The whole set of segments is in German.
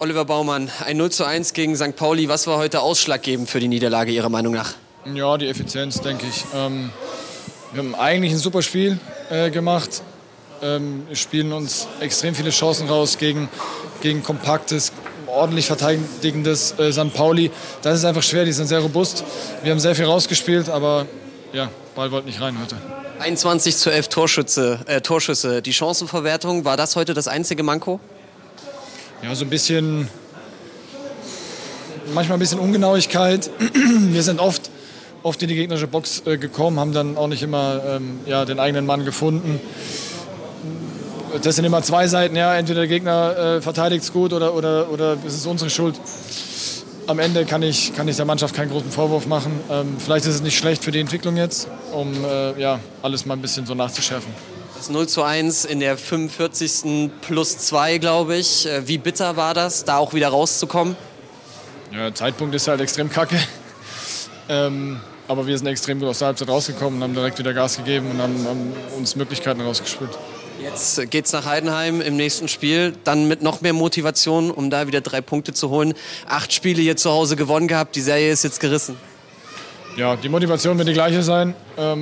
Oliver Baumann, ein 0:1 gegen St. Pauli. Was war heute ausschlaggebend für die Niederlage Ihrer Meinung nach? Ja, die Effizienz, denke ich. Wir haben eigentlich ein super Spiel gemacht. Wir spielen uns extrem viele Chancen raus gegen kompaktes, ordentlich verteidigendes St. Pauli. Das ist einfach schwer, die sind sehr robust. Wir haben sehr viel rausgespielt, aber ja, Ball wollte nicht rein heute. 21:11 Torschüsse. Die Chancenverwertung, war das heute das einzige Manko? Ja, so ein bisschen, manchmal ein bisschen Ungenauigkeit. Wir sind oft in die gegnerische Box gekommen, haben dann auch nicht immer den eigenen Mann gefunden. Das sind immer zwei Seiten, ja, entweder der Gegner verteidigt es gut oder es ist unsere Schuld. Am Ende kann ich der Mannschaft keinen großen Vorwurf machen. Vielleicht ist es nicht schlecht für die Entwicklung jetzt, um alles mal ein bisschen so nachzuschärfen. Das 0:1 in der 45. +2, glaube ich. Wie bitter war das, da auch wieder rauszukommen? Ja, der Zeitpunkt ist halt extrem kacke. Aber wir sind extrem gut aus der Halbzeit rausgekommen und haben direkt wieder Gas gegeben und haben uns Möglichkeiten rausgespielt. Jetzt geht's nach Heidenheim im nächsten Spiel, dann mit noch mehr Motivation, um da wieder 3 Punkte zu holen. 8 Spiele hier zu Hause gewonnen gehabt, die Serie ist jetzt gerissen. Ja, die Motivation wird die gleiche sein.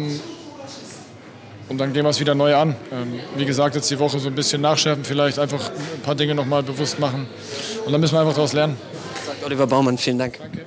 Und dann gehen wir es wieder neu an. Wie gesagt, jetzt die Woche so ein bisschen nachschärfen, vielleicht einfach ein paar Dinge noch mal bewusst machen. Und dann müssen wir einfach daraus lernen. Sagt Oliver Baumann, vielen Dank. Danke.